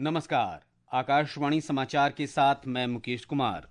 नमस्कार। आकाशवाणी समाचार के साथ मैं मुकेश कुमार।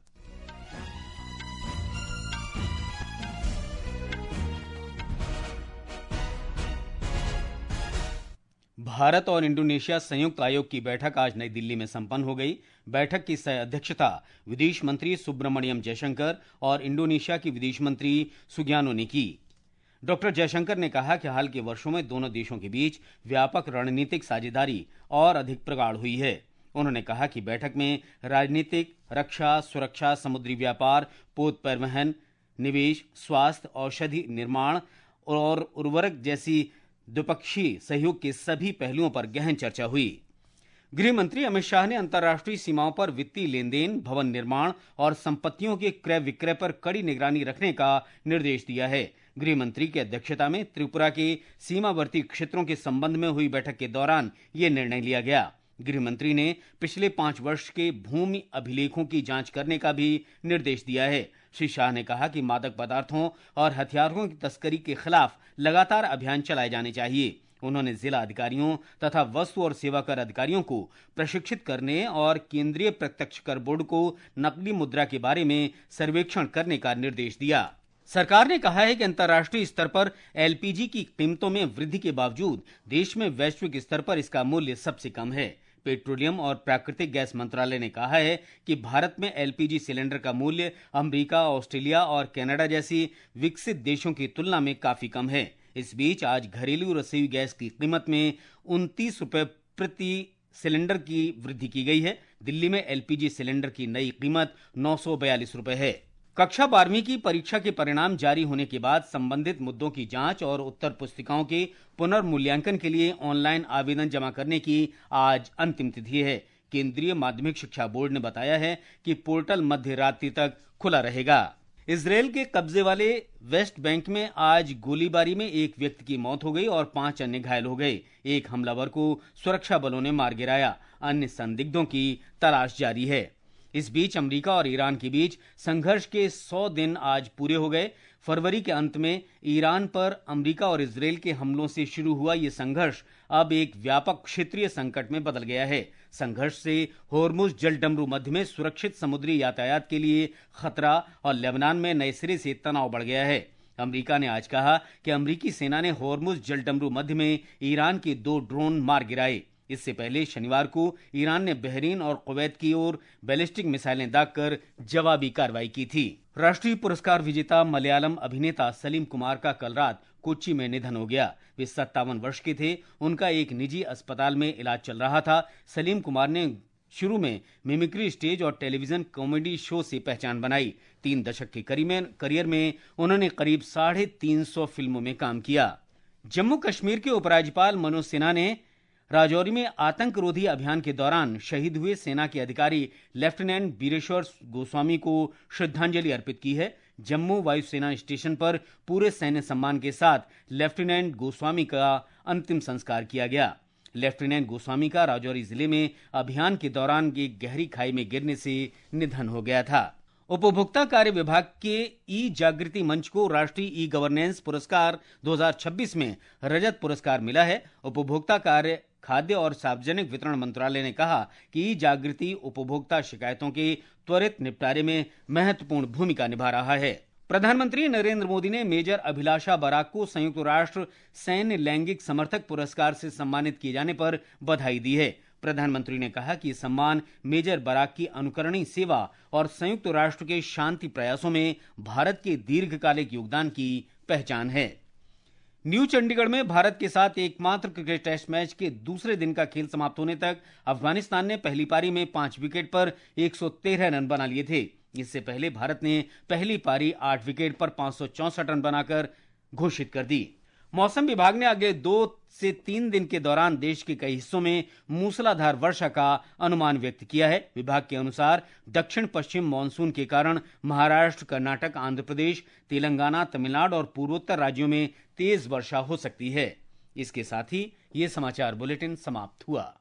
भारत और इंडोनेशिया संयुक्त आयोग की बैठक आज नई दिल्ली में संपन्न हो गई। बैठक की सह अध्यक्षता विदेश मंत्री सुब्रमण्यम जयशंकर और इंडोनेशिया की विदेश मंत्री सुगियानो ने की। डॉक्टर जयशंकर ने कहा कि हाल के वर्षों में दोनों देशों के बीच व्यापक रणनीतिक साझेदारी और अधिक प्रगाढ़ हुई है। उन्होंने कहा कि बैठक में राजनीतिक, रक्षा, सुरक्षा, समुद्री व्यापार, पोत परिवहन, निवेश, स्वास्थ्य, औषधि निर्माण और उर्वरक जैसी द्विपक्षीय सहयोग के सभी पहलुओं पर गहन चर्चा हुई। गृह मंत्री अमित शाह ने अंतर्राष्ट्रीय सीमाओं पर वित्तीय लेन देन, भवन निर्माण और संपत्तियों के क्रय विक्रय पर कड़ी निगरानी रखने का निर्देश दिया है। गृह मंत्री की अध्यक्षता में त्रिपुरा के सीमावर्ती क्षेत्रों के संबंध में हुई बैठक के दौरान यह निर्णय लिया गया। गृह मंत्री ने पिछले 5 वर्ष के भूमि अभिलेखों की जांच करने का भी निर्देश दिया है। श्री शाह ने कहा कि मादक पदार्थों और हथियारों की तस्करी के खिलाफ लगातार अभियान चलाए जाने चाहिए। उन्होंने जिला अधिकारियों तथा वस्तु और सेवा कर अधिकारियों को प्रशिक्षित करने और केंद्रीय प्रत्यक्ष कर बोर्ड को नकली मुद्रा के बारे में सर्वेक्षण करने का निर्देश दिया। सरकार ने कहा है कि अंतर्राष्ट्रीय स्तर पर एलपीजी की कीमतों में वृद्धि के बावजूद देश में वैश्विक स्तर पर इसका मूल्य सबसे कम है। पेट्रोलियम और प्राकृतिक गैस मंत्रालय ने कहा है कि भारत में एलपीजी सिलेंडर का मूल्य अमेरिका, ऑस्ट्रेलिया और कनाडा जैसी विकसित देशों की तुलना में काफी कम है। इस बीच आज घरेलू रसोई गैस की कीमत में 29 रुपए प्रति सिलेंडर की वृद्धि की गई है। दिल्ली में एलपीजी सिलेंडर की नई कीमत 942 रुपए है। कक्षा 12वीं की परीक्षा के परिणाम जारी होने के बाद संबंधित मुद्दों की जांच और उत्तर पुस्तिकाओं के पुनर्मूल्यांकन के लिए ऑनलाइन आवेदन जमा करने की आज अंतिम तिथि है। केंद्रीय माध्यमिक शिक्षा बोर्ड ने बताया है कि पोर्टल मध्य रात्रि तक खुला रहेगा। इजरायल के कब्जे वाले वेस्ट बैंक में आज गोलीबारी में एक व्यक्ति की मौत हो गई और 5 अन्य घायल हो गए। एक हमलावर को सुरक्षा बलों ने मार गिराया। अन्य संदिग्धों की तलाश जारी है। इस बीच अमेरिका और ईरान के बीच संघर्ष के 100 दिन आज पूरे हो गए। फरवरी के अंत में ईरान पर अमेरिका और इजरायल के हमलों से शुरू हुआ ये संघर्ष अब एक व्यापक क्षेत्रीय संकट में बदल गया है। संघर्ष से होर्मुज जलडमरू मध्य में सुरक्षित समुद्री यातायात के लिए खतरा और लेबनान में नए सिरे से तनाव बढ़ गया है। अमेरिका ने आज कहा कि अमेरिकी सेना ने होर्मुज जलडमरू मध्य में ईरान के 2 ड्रोन मार गिराए। इससे पहले शनिवार को ईरान ने बहरीन और कुवैत की ओर बैलिस्टिक मिसाइलें दागकर जवाबी कार्रवाई की थी। राष्ट्रीय पुरस्कार विजेता मलयालम अभिनेता सलीम कुमार का कल रात कोच्चि में निधन हो गया। वे 57 वर्ष के थे। उनका एक निजी अस्पताल में इलाज चल रहा था। सलीम कुमार ने शुरू में मिमिक्री स्टेज और टेलीविजन कॉमेडी शो से पहचान बनाई। 3 दशक के करियर में उन्होंने करीब 350 फिल्मों में काम किया। जम्मू कश्मीर के उपराज्यपाल मनोज सिन्हा ने राजौरी में आतंकरोधी अभियान के दौरान शहीद हुए सेना के अधिकारी लेफ्टिनेंट बीरेश्वर गोस्वामी को श्रद्धांजलि अर्पित की है। जम्मू वायुसेना स्टेशन पर पूरे सैन्य सम्मान के साथ लेफ्टिनेंट गोस्वामी का अंतिम संस्कार किया गया। लेफ्टिनेंट गोस्वामी का राजौरी जिले में अभियान के दौरान एक गहरी खाई में गिरने से निधन हो गया था। उपभोक्ता कार्य विभाग के ई जागृति मंच को राष्ट्रीय ई गवर्नेंस पुरस्कार 2026 में रजत पुरस्कार मिला है। उपभोक्ता कार्य, खाद्य और सार्वजनिक वितरण मंत्रालय ने कहा कि ई जागृति उपभोक्ता शिकायतों के त्वरित निपटारे में महत्वपूर्ण भूमिका निभा रहा है। प्रधानमंत्री नरेंद्र मोदी ने मेजर अभिलाषा बराक को संयुक्त राष्ट्र सैन्य लैंगिक समर्थक पुरस्कार से सम्मानित किए जाने पर बधाई दी है। प्रधानमंत्री ने कहा कि सम्मान मेजर बराक की अनुकरणीय सेवा और संयुक्त राष्ट्र के शांति प्रयासों में भारत के दीर्घकालिक योगदान की पहचान है। न्यू चंडीगढ़ में भारत के साथ एकमात्र क्रिकेट टेस्ट मैच के दूसरे दिन का खेल समाप्त होने तक अफगानिस्तान ने पहली पारी में 5 विकेट पर 113 रन बना लिए थे। इससे पहले भारत ने पहली पारी 8 विकेट पर 564 रन बनाकर घोषित कर दी। मौसम विभाग ने अगले 2 से 3 दिन के दौरान देश के कई हिस्सों में मूसलाधार वर्षा का अनुमान व्यक्त किया है। विभाग के अनुसार दक्षिण पश्चिम मानसून के कारण महाराष्ट्र, कर्नाटक, आंध्र प्रदेश, तेलंगाना, तमिलनाडु और पूर्वोत्तर राज्यों में तेज वर्षा हो सकती है। इसके साथ ही ये समाचार बुलेटिन समाप्त हुआ।